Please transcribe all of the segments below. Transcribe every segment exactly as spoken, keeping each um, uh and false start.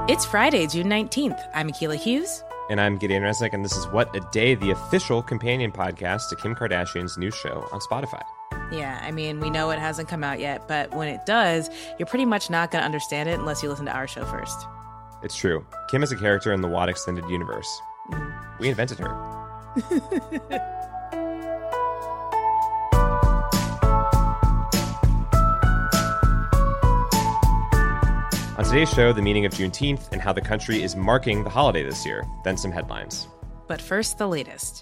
It's Friday, June nineteenth. I'm Akilah Hughes. And I'm Gideon Resnick, and this is What a Day, the official companion podcast to Kim Kardashian's new show on Spotify. Yeah, I mean, we know it hasn't come out yet, but when it does, you're pretty much not going to understand it unless you listen to our show first. It's true. Kim is a character in the W O D Extended Universe. Mm. We invented her. On today's show, the meaning of Juneteenth and how the country is marking the holiday this year. Then some headlines. But first, the latest.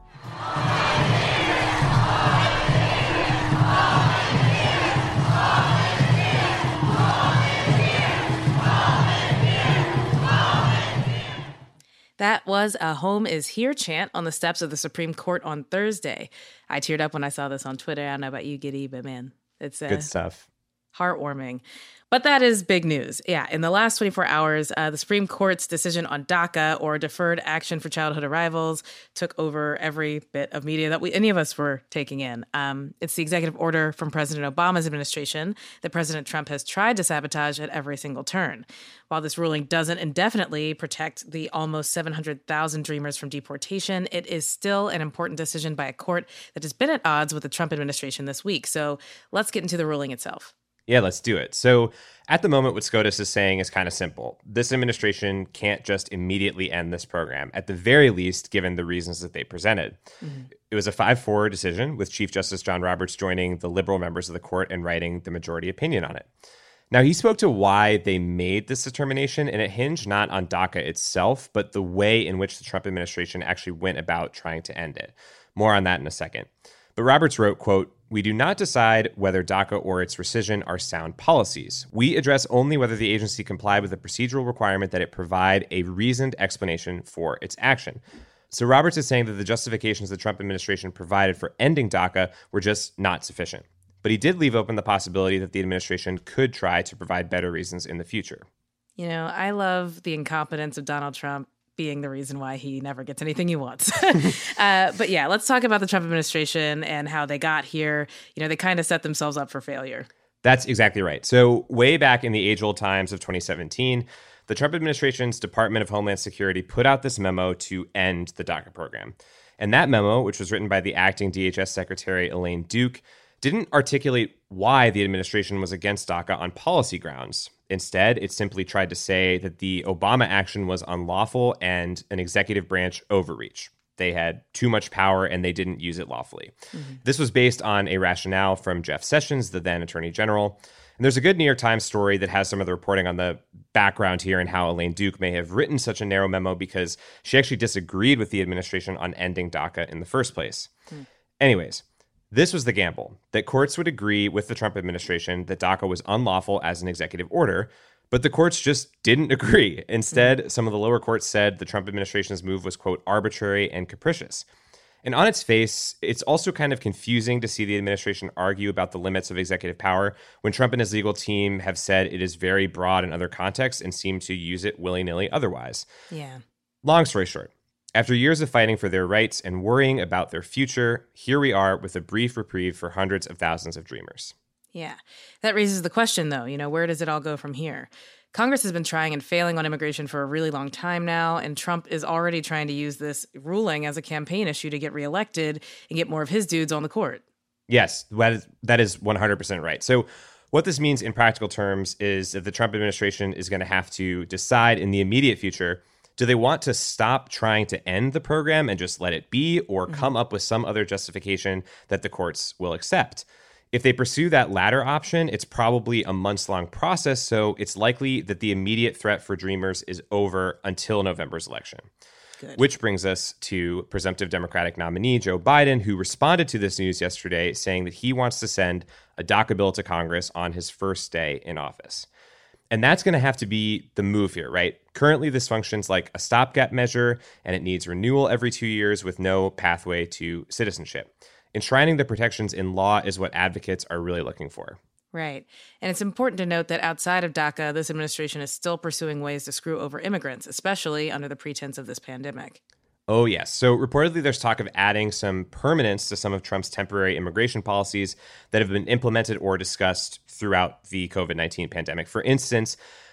That was a "Home is Here" chant on the steps of the Supreme Court on Thursday. I teared up when I saw this on Twitter. I don't know about you, Giddy, but man, it's uh, good stuff. Heartwarming. But that is big news. Yeah, in the last twenty-four hours, uh, the Supreme Court's decision on DACA, or Deferred Action for Childhood Arrivals, took over every bit of media that we any of us were taking in. Um, it's the executive order from President Obama's administration that President Trump has tried to sabotage at every single turn. While this ruling doesn't indefinitely protect the almost seven hundred thousand Dreamers from deportation, it is still an important decision by a court that has been at odds with the Trump administration this week. So let's get into the ruling itself. Yeah, let's do it. So at the moment, what SCOTUS is saying is kind of simple. This administration can't just immediately end this program, at the very least, given the reasons that they presented. Mm-hmm. It was a five four decision, with Chief Justice John Roberts joining the liberal members of the court and writing the majority opinion on it. Now, he spoke to why they made this determination, and it hinged not on DACA itself, but the way in which the Trump administration actually went about trying to end it. More on that in a second. But Roberts wrote, quote, "We do not decide whether DACA or its rescission are sound policies. We address only whether the agency complied with the procedural requirement that it provide a reasoned explanation for its action." So Roberts is saying that the justifications the Trump administration provided for ending DACA were just not sufficient. But he did leave open the possibility that the administration could try to provide better reasons in the future. You know, I love the incompetence of Donald Trump being the reason why he never gets anything he wants. uh, but yeah, let's talk about the Trump administration and how they got here. You know, they kind of set themselves up for failure. That's exactly right. So way back in the age-old times of twenty seventeen, the Trump administration's Department of Homeland Security put out this memo to end the DACA program. And that memo, which was written by the acting D H S Secretary Elaine Duke, didn't articulate why the administration was against DACA on policy grounds. Instead, it simply tried to say that the Obama action was unlawful and an executive branch overreach. They had too much power and they didn't use it lawfully. Mm-hmm. This was based on a rationale from Jeff Sessions, the then Attorney General. And there's a good New York Times story that has some of the reporting on the background here and how Elaine Duke may have written such a narrow memo because she actually disagreed with the administration on ending DACA in the first place. Mm. Anyways, this was the gamble, that courts would agree with the Trump administration that DACA was unlawful as an executive order, but the courts just didn't agree. Instead, mm-hmm. some of the lower courts said the Trump administration's move was, quote, arbitrary and capricious. And on its face, it's also kind of confusing to see the administration argue about the limits of executive power when Trump and his legal team have said it is very broad in other contexts and seem to use it willy-nilly otherwise. Yeah. Long story short, after years of fighting for their rights and worrying about their future, here we are with a brief reprieve for hundreds of thousands of Dreamers. Yeah. That raises the question, though, you know, where does it all go from here? Congress has been trying and failing on immigration for a really long time now, and Trump is already trying to use this ruling as a campaign issue to get reelected and get more of his dudes on the court. Yes, that is, that is one hundred percent right. So what this means in practical terms is that the Trump administration is going to have to decide in the immediate future, do they want to stop trying to end the program and just let it be, or mm-hmm. come up with some other justification that the courts will accept? If they pursue that latter option, it's probably a months-long process, so it's likely that the immediate threat for Dreamers is over until November's election. Good. Which brings us to presumptive Democratic nominee Joe Biden, who responded to this news yesterday, saying that he wants to send a DACA bill to Congress on his first day in office. And that's going to have to be the move here, right? Currently, this functions like a stopgap measure, and it needs renewal every two years with no pathway to citizenship. Enshrining the protections in law is what advocates are really looking for. Right. And it's important to note that outside of DACA, this administration is still pursuing ways to screw over immigrants, especially under the pretense of this pandemic. Oh, yes. So reportedly, there's talk of adding some permanence to some of Trump's temporary immigration policies that have been implemented or discussed throughout the covid nineteen pandemic. For instance,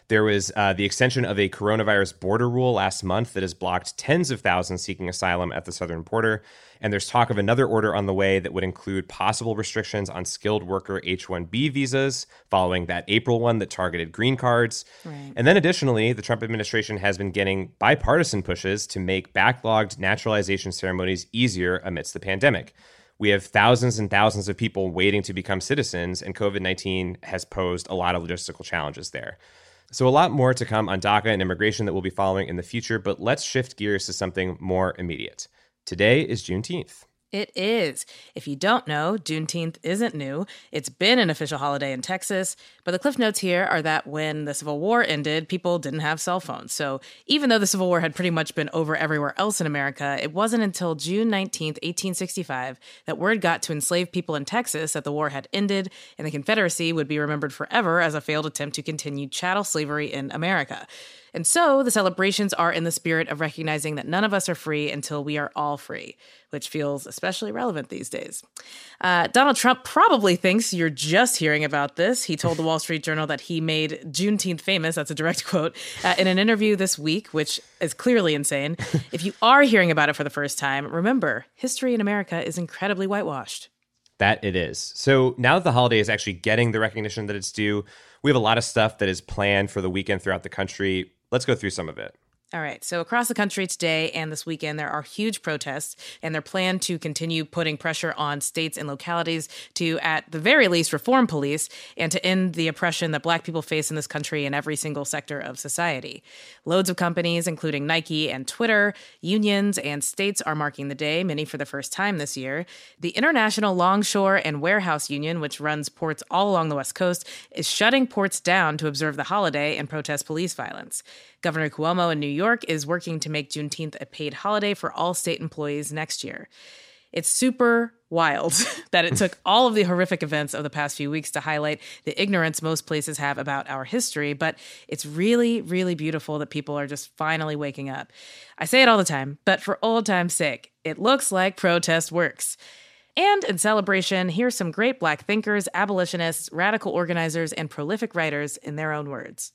There was uh, the extension of a coronavirus border rule last month that has blocked tens of thousands seeking asylum at the southern border. And there's talk of another order on the way that would include possible restrictions on skilled worker H one B visas following that April one that targeted green cards. Right. And then additionally, the Trump administration has been getting bipartisan pushes to make backlogged naturalization ceremonies easier amidst the pandemic. We have thousands and thousands of people waiting to become citizens, and covid nineteen has posed a lot of logistical challenges there. So a lot more to come on DACA and immigration that we'll be following in the future, but let's shift gears to something more immediate. Today is Juneteenth. It is. If you don't know, Juneteenth isn't new. It's been an official holiday in Texas, but the cliff notes here are that when the Civil War ended, people didn't have cell phones. So even though the Civil War had pretty much been over everywhere else in America, it wasn't until June nineteenth, eighteen sixty-five, that word got to enslaved people in Texas that the war had ended and the Confederacy would be remembered forever as a failed attempt to continue chattel slavery in America. And so the celebrations are in the spirit of recognizing that none of us are free until we are all free, which feels especially relevant these days. Uh, Donald Trump probably thinks you're just hearing about this. He told the Wall Street Journal that he made Juneteenth famous, that's a direct quote, uh, in an interview this week, which is clearly insane. If you are hearing about it for the first time, remember, history in America is incredibly whitewashed. That it is. So now that the holiday is actually getting the recognition that it's due, we have a lot of stuff that is planned for the weekend throughout the country. Let's go through some of it. All right. So across the country today and this weekend, there are huge protests, and they're planned to continue putting pressure on states and localities to, at the very least, reform police and to end the oppression that Black people face in this country in every single sector of society. Loads of companies, including Nike and Twitter, unions, and states are marking the day, many for the first time this year. The International Longshore and Warehouse Union, which runs ports all along the West Coast, is shutting ports down to observe the holiday and protest police violence. Governor Cuomo in New York is working to make Juneteenth a paid holiday for all state employees next year. It's super wild that it took all of the horrific events of the past few weeks to highlight the ignorance most places have about our history, but it's really, really beautiful that people are just finally waking up. I say it all the time, but for old time's sake, it looks like protest works. And in celebration, here's some great Black thinkers, abolitionists, radical organizers, and prolific writers in their own words.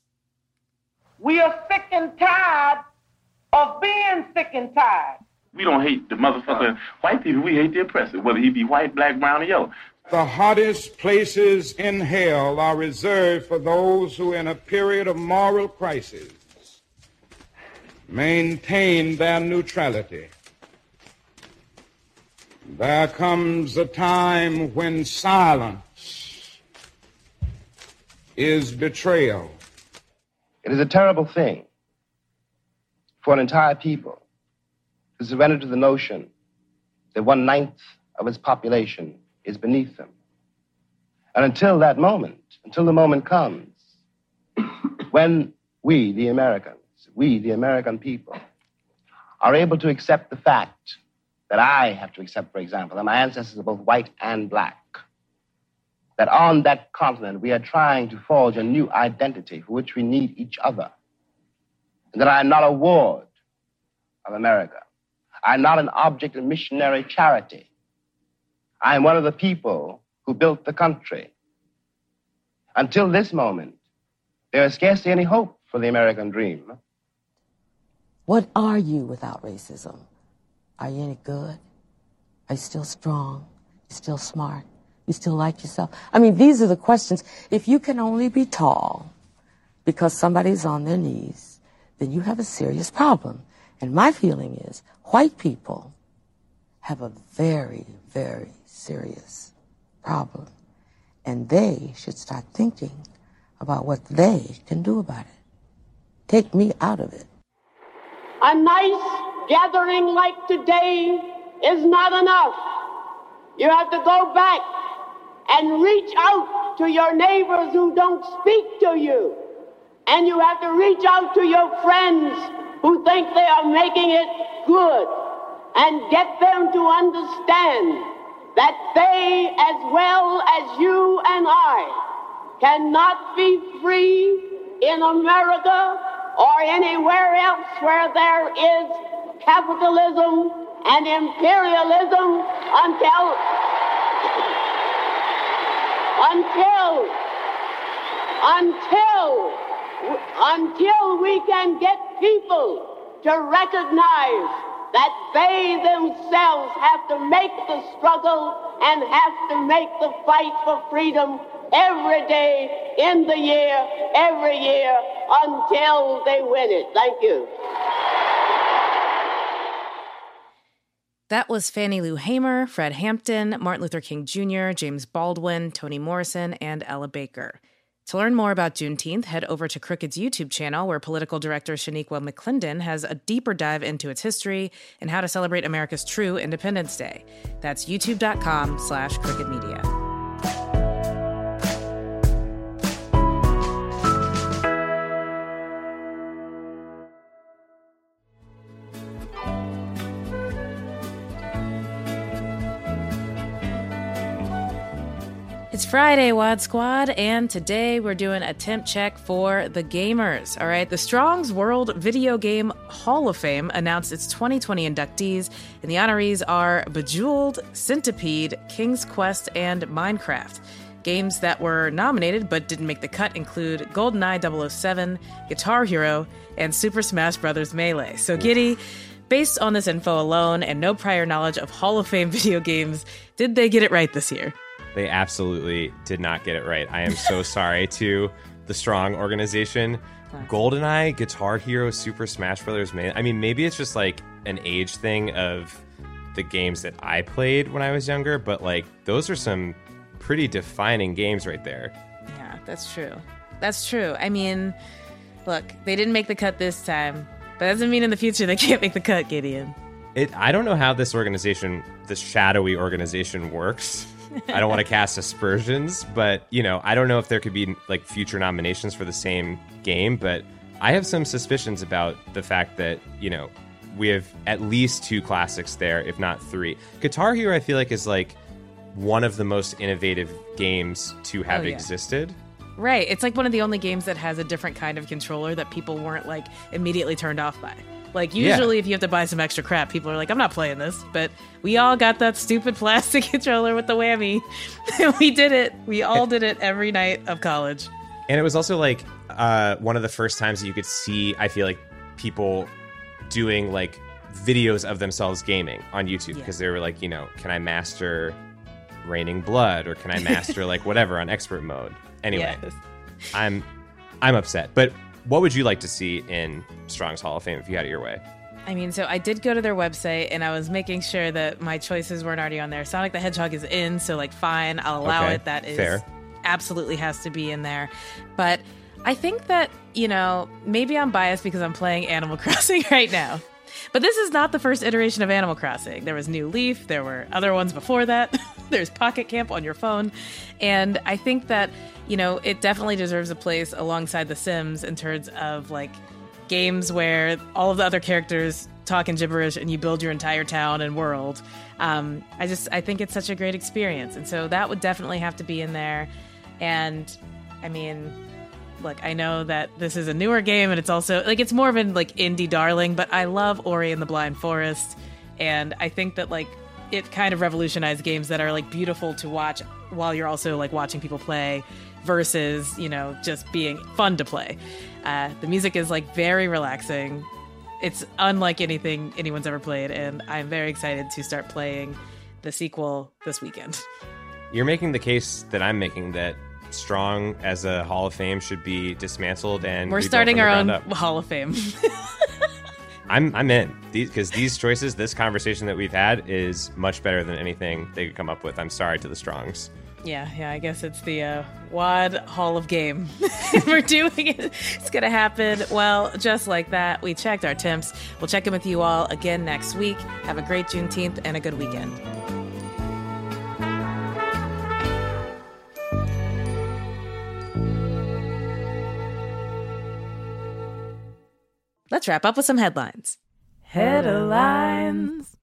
We are sick and tired of being sick and tired. We don't hate the motherfucker white people. We hate the oppressor, whether he be white, black, brown, or yellow. The hottest places in hell are reserved for those who, in a period of moral crisis, maintain their neutrality. There comes a time when silence is betrayal. It is a terrible thing for an entire people to surrender to the notion that one-ninth of its population is beneath them. And until that moment, until the moment comes when we, the Americans, we, the American people, are able to accept the fact that I have to accept, for example, that my ancestors are both white and black, that on that continent we are trying to forge a new identity for which we need each other. And that I am not a ward of America. I am not an object of missionary charity. I am one of the people who built the country. Until this moment, there is scarcely any hope for the American dream. What are you without racism? Are you any good? Are you still strong? You still smart? You still like yourself? I mean, these are the questions. If you can only be tall because somebody's on their knees, then you have a serious problem. And my feeling is white people have a very, very serious problem. And they should start thinking about what they can do about it. Take me out of it. A nice gathering like today is not enough. You have to go back and reach out to your neighbors who don't speak to you. And you have to reach out to your friends who think they are making it good and get them to understand that they, as well as you and I, cannot be free in America or anywhere else where there is capitalism and imperialism until until until until we can get people to recognize that they themselves have to make the struggle and have to make the fight for freedom every day in the year, every year, until they win it. Thank you. That was Fannie Lou Hamer, Fred Hampton, Martin Luther King Junior, James Baldwin, Toni Morrison, and Ella Baker. To learn more about Juneteenth, head over to Crooked's YouTube channel, where political director Shaniqua McClendon has a deeper dive into its history and how to celebrate America's true Independence Day. That's youtube.com slash Crooked Media. It's Friday, Wad Squad, and today we're doing a temp check for the gamers. All right, the Strong's World Video Game Hall of Fame announced its twenty twenty inductees, and the honorees are Bejeweled, Centipede, King's Quest, and Minecraft. Games that were nominated but didn't make the cut include GoldenEye double oh seven, Guitar Hero, and Super Smash Bros. Melee. So, Giddy, based on this info alone and no prior knowledge of Hall of Fame video games, did they get it right this year? They absolutely did not get it right. I am so sorry to the Strong organization. GoldenEye, Guitar Hero, Super Smash Bros. I mean, maybe it's just like an age thing of the games that I played when I was younger, but like those are some pretty defining games right there. Yeah, that's true. That's true. I mean, look, they didn't make the cut this time, but that doesn't mean in the future they can't make the cut, Gideon. It. I don't know how this organization, this shadowy organization works. I don't want to cast aspersions, but, you know, I don't know if there could be, like, future nominations for the same game, but I have some suspicions about the fact that, you know, we have at least two classics there, if not three. Guitar Hero, I feel like, is, like, one of the most innovative games to have oh, yeah. existed. Right. It's, like, one of the only games that has a different kind of controller that people weren't, like, immediately turned off by. Like, usually yeah. if you have to buy some extra crap, people are like, I'm not playing this. But we all got that stupid plastic controller with the whammy. We did it. We all did it every night of college. And it was also, like, uh, one of the first times that you could see, I feel like, people doing, like, videos of themselves gaming on YouTube. Because yeah. they were like, you know, can I master Raining Blood? Or can I master, like, whatever on expert mode? Anyway, yes. I'm I'm upset. But what would you like to see in Strong's Hall of Fame if you had it your way? I mean, so I did go to their website, and I was making sure that my choices weren't already on there. Sonic the Hedgehog is in, so, like, fine, I'll allow okay, it. That is fair. Absolutely has to be in there. But I think that, you know, maybe I'm biased because I'm playing Animal Crossing right now. But this is not the first iteration of Animal Crossing. There was New Leaf. There were other ones before that. There's Pocket Camp on your phone. And I think that, you know, it definitely deserves a place alongside The Sims in terms of, like, games where all of the other characters talk in gibberish and you build your entire town and world. Um, I just, I think it's such a great experience. And so that would definitely have to be in there. And, I mean, look, I know that this is a newer game and it's also, like, it's more of an, like, indie darling, but I love Ori and the Blind Forest. And I think that, like, it kind of revolutionized games that are, like, beautiful to watch while you're also, like, watching people play versus, you know, just being fun to play. Uh, the music is, like, very relaxing. It's unlike anything anyone's ever played, and I'm very excited to start playing the sequel this weekend. You're making the case that I'm making, that Strong as a Hall of Fame should be dismantled, and we're starting our own up. Hall of Fame. I'm I'm in, because these, these choices, this conversation that we've had is much better than anything they could come up with. I'm sorry to the Strongs. Yeah, yeah, I guess it's the uh, WAD Hall of Game. We're doing it. It's going to happen. Well, just like that, we checked our temps. We'll check in with you all again next week. Have a great Juneteenth and a good weekend. Let's wrap up with some headlines. Headlines.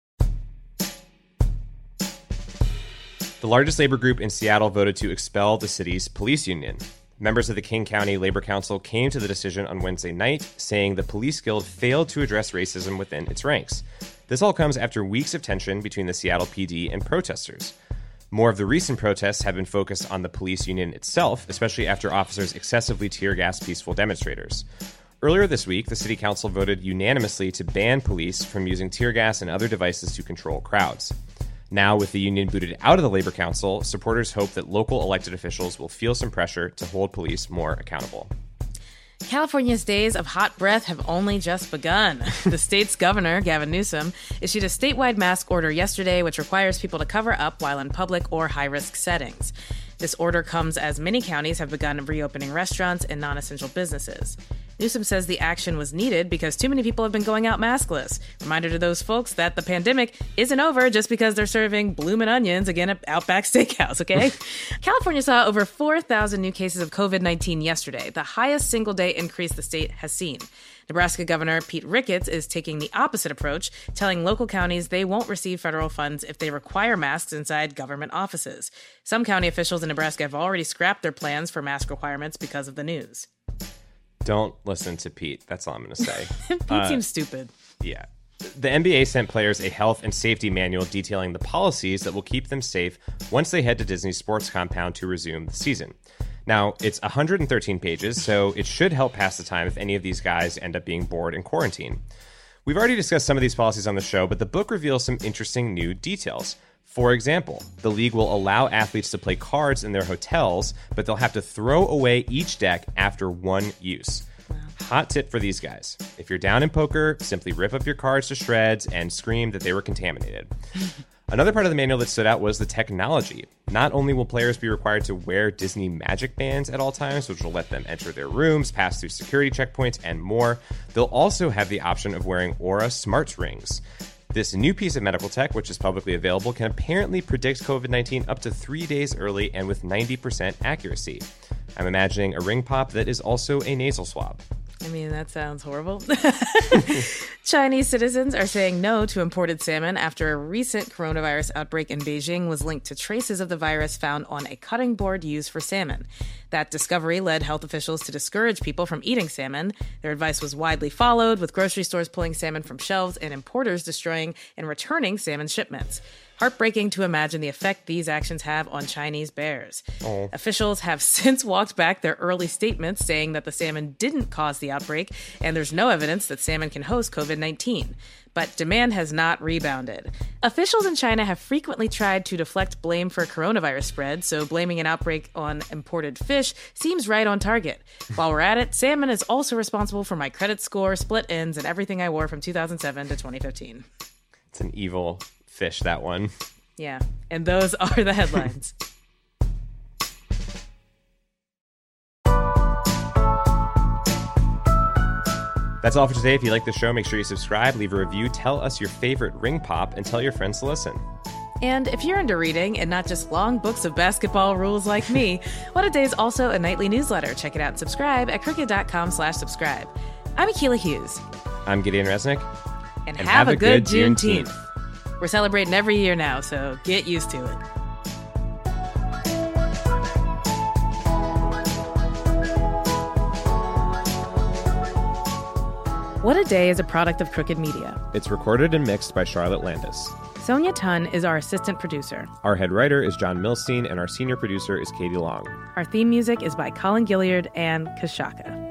The largest labor group in Seattle voted to expel the city's police union. Members of the King County Labor Council came to the decision on Wednesday night, saying the police guild failed to address racism within its ranks. This all comes after weeks of tension between the Seattle P D and protesters. More of the recent protests have been focused on the police union itself, especially after officers excessively tear-gassed peaceful demonstrators. Earlier this week, the city council voted unanimously to ban police from using tear gas and other devices to control crowds. Now, with the union booted out of the Labor Council, supporters hope that local elected officials will feel some pressure to hold police more accountable. California's days of hot breath have only just begun. The state's governor, Gavin Newsom, issued a statewide mask order yesterday, which requires people to cover up while in public or high-risk settings. This order comes as many counties have begun reopening restaurants and non-essential businesses. Newsom says the action was needed because too many people have been going out maskless. Reminder to those folks that the pandemic isn't over just because they're serving bloomin' onions again at Outback Steakhouse, okay? California saw over four thousand new cases of covid nineteen yesterday, the highest single-day increase the state has seen. Nebraska Governor Pete Ricketts is taking the opposite approach, telling local counties they won't receive federal funds if they require masks inside government offices. Some county officials in Nebraska have already scrapped their plans for mask requirements because of the news. Don't listen to Pete. That's all I'm going to say. Pete uh, seems stupid. Yeah. The N B A sent players a health and safety manual detailing the policies that will keep them safe once they head to Disney's sports compound to resume the season. Now, it's one hundred thirteen pages, so it should help pass the time if any of these guys end up being bored in quarantine. We've already discussed some of these policies on the show, but the book reveals some interesting new details. For example, the league will allow athletes to play cards in their hotels, but they'll have to throw away each deck after one use. Wow. Hot tip for these guys. If you're down in poker, simply rip up your cards to shreds and scream that they were contaminated. Another part of the manual that stood out was the technology. Not only will players be required to wear Disney Magic Bands at all times, which will let them enter their rooms, pass through security checkpoints, and more, they'll also have the option of wearing Aura Smart Rings. This new piece of medical tech, which is publicly available, can apparently predict covid nineteen up to three days early and with ninety percent accuracy. I'm imagining a ring pop that is also a nasal swab. I mean, that sounds horrible. Chinese citizens are saying no to imported salmon after a recent coronavirus outbreak in Beijing was linked to traces of the virus found on a cutting board used for salmon. That discovery led health officials to discourage people from eating salmon. Their advice was widely followed, with grocery stores pulling salmon from shelves and importers destroying and returning salmon shipments. Heartbreaking to imagine the effect these actions have on Chinese bears. Oh. Officials have since walked back their early statements saying that the salmon didn't cause the outbreak, and there's no evidence that salmon can host covid nineteen. But demand has not rebounded. Officials in China have frequently tried to deflect blame for coronavirus spread, so blaming an outbreak on imported fish seems right on target. While we're at it, salmon is also responsible for my credit score, split ends, and everything I wore from two thousand seven to twenty fifteen. It's an evil fish, that one. Yeah, and those are the headlines. That's all for today. If you like the show, make sure you subscribe, leave a review, tell us your favorite ring pop, and tell your friends to listen. And if you're into reading and not just long books of basketball rules like me, What a Day is also a nightly newsletter. Check it out and subscribe at crooked.com slash subscribe. I'm Akilah Hughes. I'm Gideon Resnick. And, and have, have a good, good Juneteenth. Juneteenth. We're celebrating every year now, so get used to it. What a Day is a product of Crooked Media. It's recorded and mixed by Charlotte Landis. Sonia Tun is our assistant producer. Our head writer is John Milstein, and our senior producer is Katie Long. Our theme music is by Colin Gilliard and Kashaka.